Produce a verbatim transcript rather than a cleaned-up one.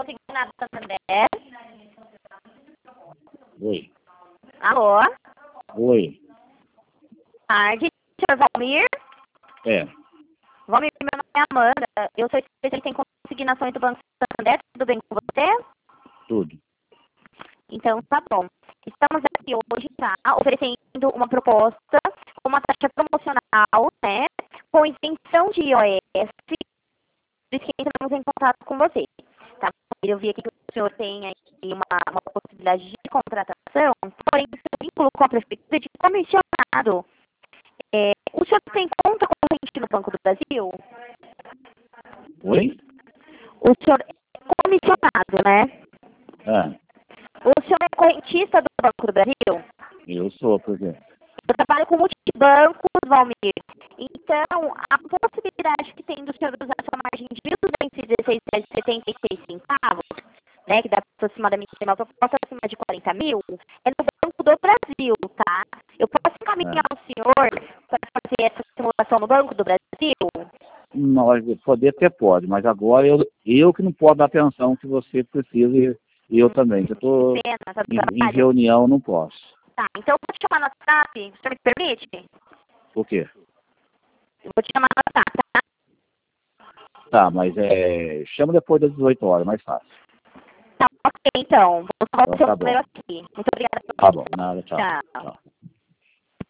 Consignado Santander. Oi. Alô? Oi. Boa tarde, senhor Valmir. É. Valmir, meu nome é Amanda. Eu sou especialista em consignações do Banco Santander. Tudo bem com você? Tudo. Então, tá bom. Estamos aqui hoje, tá, oferecendo uma proposta com uma taxa promocional, né, com isenção de I O S, por isso que entramos em contato com você. Tá? Eu vi aqui que o senhor tem aí uma, uma possibilidade de contratação, porém, o seu vínculo com a prefeitura é de comissionado. É, o senhor tem conta corrente no Banco do Brasil? Oi? O senhor é comissionado, né? Ah, O senhor é correntista do Banco do Brasil? eu sou, por quê? Eu trabalho com multibancos, Valmir. Então, a possibilidade que tem do senhor usar sua margem de mil duzentos e dezesseis reais e setenta e seis centavos, né, que dá aproximadamente uma proposta acima de quarenta mil, é no Banco do Brasil, tá? Eu posso encaminhar Ah. o senhor para fazer essa simulação no Banco do Brasil? Nós, poder até pode, mas agora eu, eu que não posso dar atenção que você precisa e eu também. Eu estou Que pena, tá do em, em trabalho. reunião, não posso. Tá, então eu vou te chamar no WhatsApp, o senhor me permite? Por quê? Eu vou te chamar no WhatsApp, tá? Tá, mas é, chama depois das dezoito horas, mais fácil. Tá, ok, então. Vou salvar o Então seu tá bom. número aqui. Muito obrigada pela Tá bom, atenção. nada, tchau. Tchau. Tchau.